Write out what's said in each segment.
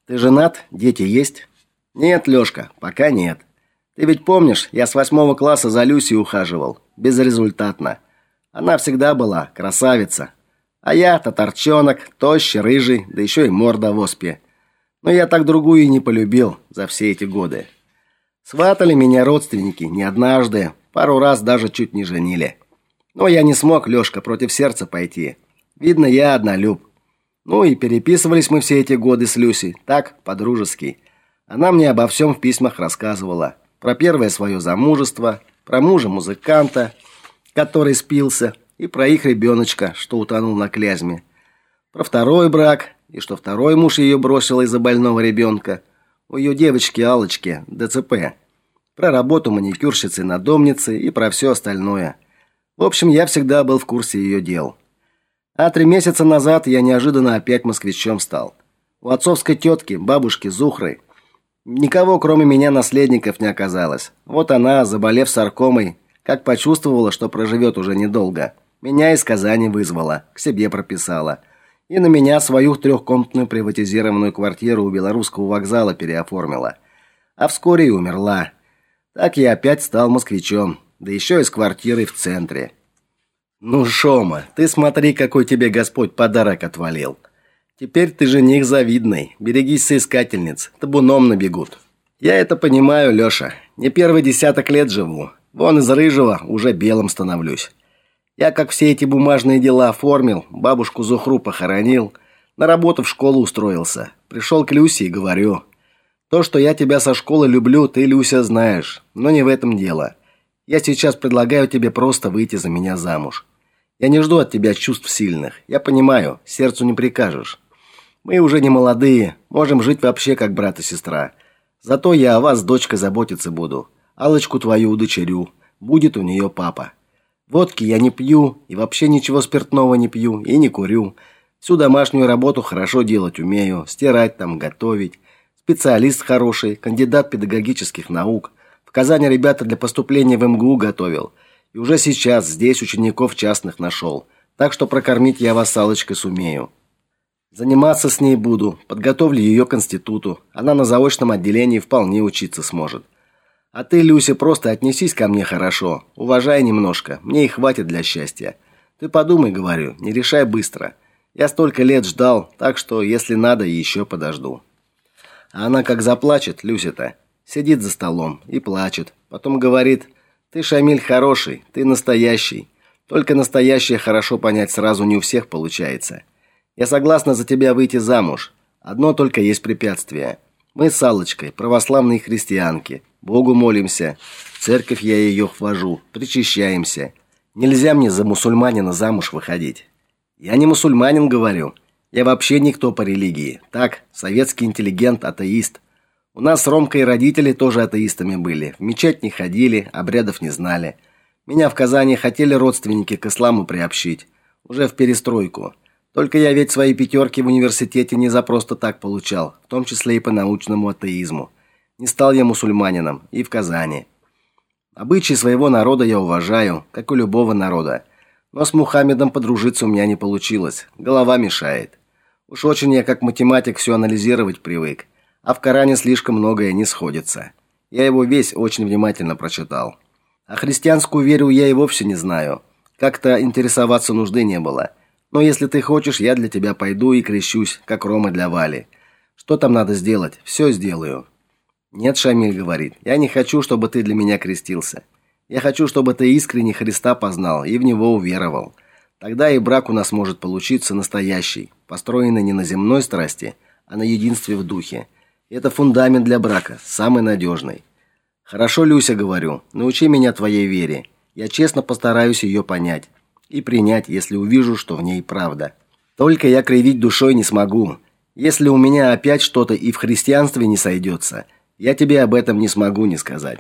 Ты женат? Дети есть? Нет, Лёшка, пока нет. Ты ведь помнишь, я с 8 класса за Люсей ухаживал, безрезультатно. Она всегда была красавица. А я татарчонок, тощий, рыжий, да еще и морда в оспе. Но я так другую и не полюбил за все эти годы. Сватали меня родственники не однажды, пару раз даже чуть не женили. Но я не смог, Лёшка, против сердца пойти. Видно, я однолюб. Ну и переписывались мы все эти годы с Люсей, так, по-дружески. Она мне обо всем в письмах рассказывала. Про первое свое замужество, про мужа-музыканта, который спился, и про их ребеночка, что утонул на Клязьме. Про второй брак, и что второй муж ее бросил из-за больного ребенка. У ее девочки Аллочки ДЦП. Про работу маникюрщицей-надомницей и про все остальное. В общем, я всегда был в курсе ее дел. А 3 месяца назад я неожиданно опять москвичом стал. У отцовской тетки, бабушки Зухры, никого, кроме меня, наследников не оказалось. Вот она, заболев саркомой, как почувствовала, что проживет уже недолго, меня из Казани вызвала, к себе прописала. И на меня свою 3-комнатную приватизированную квартиру у Белорусского вокзала переоформила. А вскоре и умерла. Так я опять стал москвичом, да еще и с квартирой в центре. Ну, Шома, ты смотри, какой тебе Господь подарок отвалил. Теперь ты жених завидный, берегись соискательниц, табуном набегут. Я это понимаю, Лёша, не первый десяток лет живу. Вон из рыжего уже белым становлюсь. Я как все эти бумажные дела оформил, бабушку Зухру похоронил, на работу в школу устроился. Пришел к Люсе и говорю: то, что я тебя со школы люблю, ты, Люся, знаешь, но не в этом дело. Я сейчас предлагаю тебе просто выйти за меня замуж. Я не жду от тебя чувств сильных. Я понимаю, сердцу не прикажешь. Мы уже не молодые, можем жить вообще как брат и сестра. Зато я о вас с дочкой заботиться буду. Аллочку твою удочерю. Будет у нее папа. Водки я не пью и вообще ничего спиртного не пью и не курю. Всю домашнюю работу хорошо делать умею, стирать там, готовить. Специалист хороший, кандидат педагогических наук. В Казани ребята для поступления в МГУ готовил. И уже сейчас здесь учеников частных нашел. Так что прокормить я вас с Аллочкой сумею. Заниматься с ней буду, подготовлю ее к институту. Она на заочном отделении вполне учиться сможет. А ты, Люся, просто отнесись ко мне хорошо, уважай немножко, мне и хватит для счастья. Ты подумай, говорю, не решай быстро. Я столько лет ждал, так что, если надо, еще подожду. А она как заплачет, Люся-то, сидит за столом и плачет. Потом говорит: ты, Шамиль, хороший, ты настоящий. Только настоящее хорошо понять сразу не у всех получается. Я согласна за тебя выйти замуж. Одно только есть препятствие. Мы с Аллочкой православные христианки. Богу молимся. В церковь я ее ввожу. Причащаемся. Нельзя мне за мусульманина замуж выходить. Я не мусульманин, говорю. Я вообще никто по религии. Так, советский интеллигент, атеист. У нас с Ромкой родители тоже атеистами были. В мечеть не ходили, обрядов не знали. Меня в Казани хотели родственники к исламу приобщить. Уже в перестройку. Только я ведь свои 5 в университете не за просто так получал, в том числе и по научному атеизму. Не стал я мусульманином и в Казани. Обычаи своего народа я уважаю, как у любого народа. Но с Мухаммедом подружиться у меня не получилось, голова мешает. Уж очень я как математик все анализировать привык, а в Коране слишком многое не сходится. Я его весь очень внимательно прочитал. А христианскую веру я и вовсе не знаю. Как-то интересоваться нужды не было. Но если ты хочешь, я для тебя пойду и крещусь, как Рома для Вали. Что там надо сделать? Все сделаю. Нет, Шамиль говорит, я не хочу, чтобы ты для меня крестился. Я хочу, чтобы ты искренне Христа познал и в него уверовал. Тогда и брак у нас может получиться настоящий, построенный не на земной страсти, а на единстве в духе. Это фундамент для брака, самый надежный. Хорошо, Люся, говорю, научи меня твоей вере. Я честно постараюсь ее понять и принять, если увижу, что в ней правда. Только я кривить душой не смогу. Если у меня опять что-то и в христианстве не сойдется, я тебе об этом не смогу не сказать.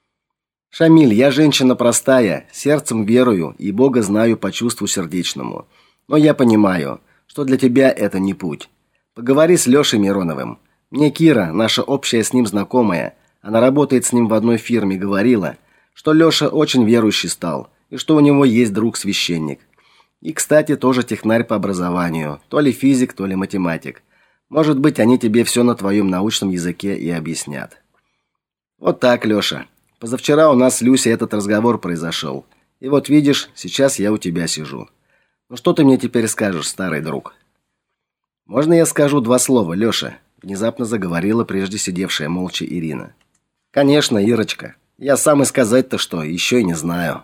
Шамиль, я женщина простая, сердцем верую и Бога знаю по чувству сердечному. Но я понимаю, что для тебя это не путь. Поговори с Лешей Мироновым. Мне Кира, наша общая с ним знакомая, она работает с ним в одной фирме, говорила, что Леша очень верующий стал, и что у него есть друг-священник. И, кстати, тоже технарь по образованию, то ли физик, то ли математик. Может быть, они тебе все на твоем научном языке и объяснят. Вот так, Лёша. Позавчера у нас с Люсей этот разговор произошел. И вот видишь, сейчас я у тебя сижу. Ну что ты мне теперь скажешь, старый друг? Можно я скажу 2 слова, Лёша? Внезапно заговорила прежде сидевшая молча Ирина. Конечно, Ирочка. Я сам и сказать-то что, еще и не знаю.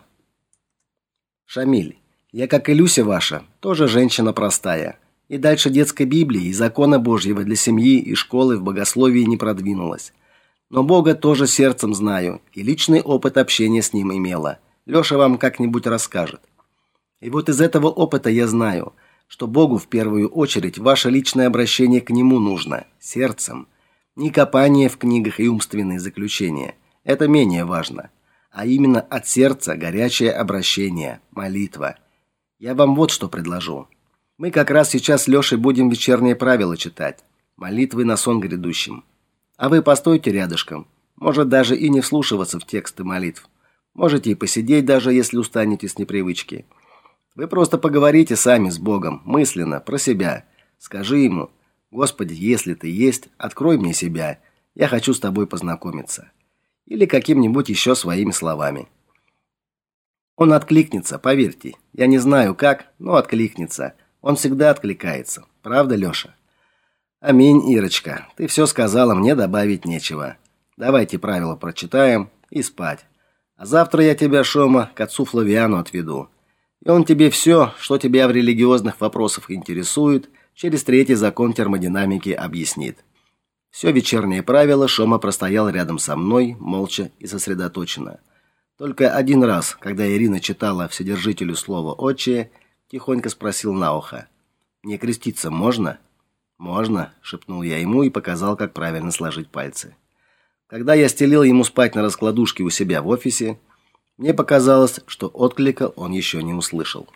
Шамиль, я, как и Люся ваша, тоже женщина простая. И дальше детской Библии и закона Божьего для семьи и школы в богословии не продвинулась. Но Бога тоже сердцем знаю, и личный опыт общения с ним имела. Лёша вам как-нибудь расскажет. И вот из этого опыта я знаю, что Богу в первую очередь ваше личное обращение к нему нужно, сердцем. Не копание в книгах и умственные заключения. Это менее важно. А именно от сердца горячее обращение, молитва. Я вам вот что предложу. Мы как раз сейчас с Лёшей будем вечерние правила читать. Молитвы на сон грядущим. А вы постойте рядышком. Может, даже и не вслушиваться в тексты молитв. Можете и посидеть, даже если устанете с непривычки. Вы просто поговорите сами с Богом, мысленно, про себя. Скажи ему: «Господи, если ты есть, открой мне себя. Я хочу с тобой познакомиться». Или каким-нибудь еще своими словами. Он откликнется, поверьте. Я не знаю как, но откликнется. Он всегда откликается. Правда, Лёша? Аминь, Ирочка. Ты все сказала, мне добавить нечего. Давайте правила прочитаем и спать. А завтра я тебя, Шома, к отцу Флавиану отведу. И он тебе все, что тебя в религиозных вопросах интересует, через 3-й закон термодинамики объяснит. Все вечернее правило Шома простоял рядом со мной, молча и сосредоточенно. Только один раз, когда Ирина читала Вседержителю слово «Отче», тихонько спросил на ухо: «Мне креститься можно?» «Можно», — шепнул я ему и показал, как правильно сложить пальцы. Когда я стелил ему спать на раскладушке у себя в офисе, мне показалось, что отклика он еще не услышал.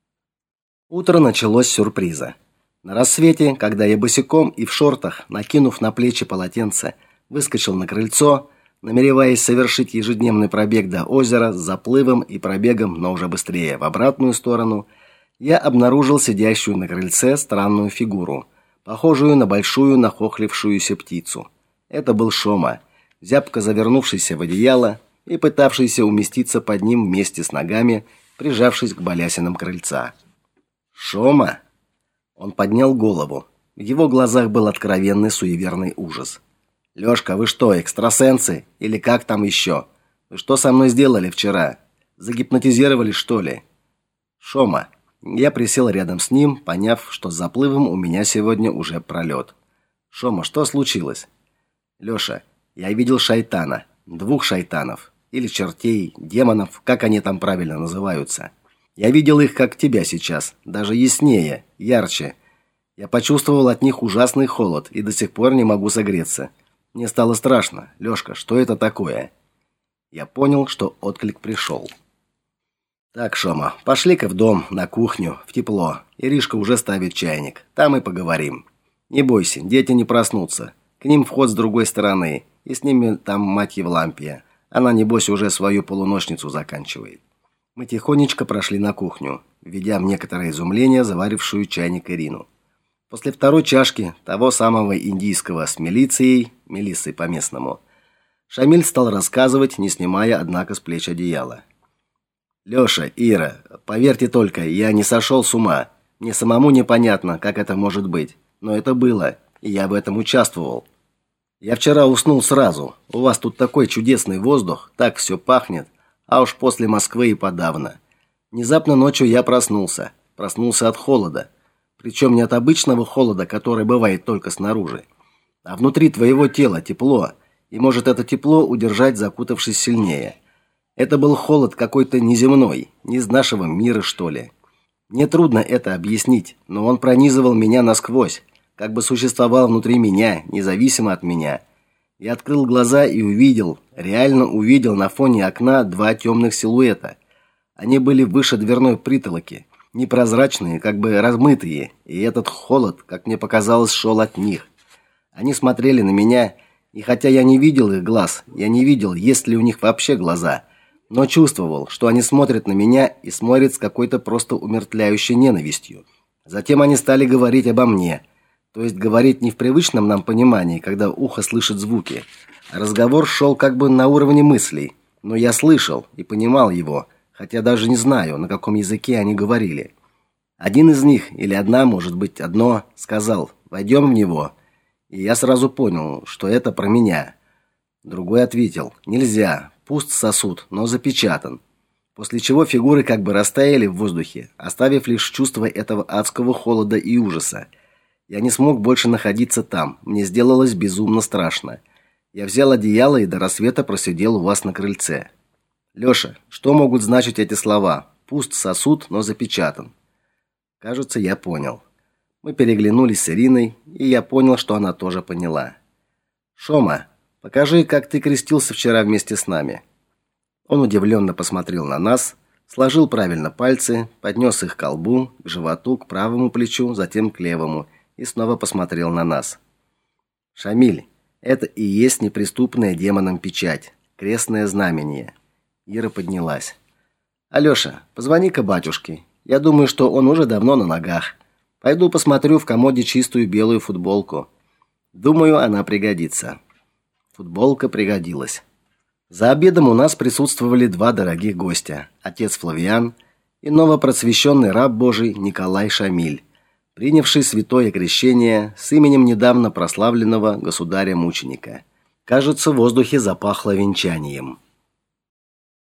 Утро началось с сюрприза. На рассвете, когда я босиком и в шортах, накинув на плечи полотенце, выскочил на крыльцо, намереваясь совершить ежедневный пробег до озера с заплывом и пробегом, но уже быстрее, в обратную сторону, я обнаружил сидящую на крыльце странную фигуру, похожую на большую нахохлившуюся птицу. Это был Шома, зябко завернувшийся в одеяло и пытавшийся уместиться под ним вместе с ногами, прижавшись к балясинам крыльца. «Шома!» Он поднял голову. В его глазах был откровенный суеверный ужас. «Лёшка, вы что, экстрасенсы? Или как там еще? Вы что со мной сделали вчера? Загипнотизировали, что ли?» «Шома». Я присел рядом с ним, поняв, что с заплывом у меня сегодня уже пролет. «Шома, что случилось?» «Лёша, я видел шайтана. 2 шайтанов. Или чертей, демонов, как они там правильно называются. Я видел их, как тебя сейчас, даже яснее, ярче. Я почувствовал от них ужасный холод и до сих пор не могу согреться. Мне стало страшно. Лёшка, что это такое?» Я понял, что отклик пришел. «Так, Шома, пошли-ка в дом, на кухню, в тепло. Иришка уже ставит чайник. Там и поговорим. Не бойся, дети не проснутся. К ним вход с другой стороны, и с ними там мать Евлампия. Она, небось, уже свою полуночницу заканчивает». Мы тихонечко прошли на кухню, введя в некоторое изумление заварившую чайник Ирину. После 2-й чашки, того самого индийского с Мелиссой по-местному, Шамиль стал рассказывать, не снимая, однако, с плеч одеяла. «Лёша, Ира, поверьте только, я не сошел с ума. Мне самому непонятно, как это может быть. Но это было, и я в этом участвовал. Я вчера уснул сразу. У вас тут такой чудесный воздух, так все пахнет. А уж после Москвы и подавно. Внезапно ночью я проснулся. Проснулся от холода. Причем не от обычного холода, который бывает только снаружи. А внутри твоего тела тепло. И может это тепло удержать, закутавшись сильнее. Это был холод какой-то неземной, не из нашего мира, что ли. Мне трудно это объяснить, но он пронизывал меня насквозь, как бы существовал внутри меня, независимо от меня. Я открыл глаза и увидел, реально увидел на фоне окна 2 темных силуэта. Они были выше дверной притолоки, непрозрачные, как бы размытые, и этот холод, как мне показалось, шел от них. Они смотрели на меня, и хотя я не видел их глаз, я не видел, есть ли у них вообще глаза, но чувствовал, что они смотрят на меня и смотрят с какой-то просто умертвляющей ненавистью. Затем они стали говорить обо мне. То есть говорить не в привычном нам понимании, когда ухо слышит звуки. А разговор шел как бы на уровне мыслей, но я слышал и понимал его, хотя даже не знаю, на каком языке они говорили. Один из них, или одна, может быть, одно, сказал: «Войдем в него». И я сразу понял, что это про меня. Другой ответил: «Нельзя, пуст сосуд, но запечатан». После чего фигуры как бы растаяли в воздухе, оставив лишь чувство этого адского холода и ужаса. Я не смог больше находиться там, мне сделалось безумно страшно. Я взял одеяло и до рассвета просидел у вас на крыльце. Лёша, что могут значить эти слова? Пуст сосуд, но запечатан. Кажется, я понял. Мы переглянулись с Ириной, и я понял, что она тоже поняла. Шома, покажи, как ты крестился вчера вместе с нами. Он удивленно посмотрел на нас, сложил правильно пальцы, поднес их к колбу, к животу, к правому плечу, затем к левому, и снова посмотрел на нас. Шамиль, это и есть неприступная демоном печать, крестное знамение. Ира поднялась. Алёша, позвони-ка батюшке. Я думаю, что он уже давно на ногах. Пойду посмотрю в комоде чистую белую футболку. Думаю, она пригодится. Футболка пригодилась. За обедом у нас присутствовали два дорогих гостя: отец Флавиан и новопросвещенный раб Божий Николай Шамиль, принявший святое крещение с именем недавно прославленного государя-мученика. Кажется, в воздухе запахло венчанием.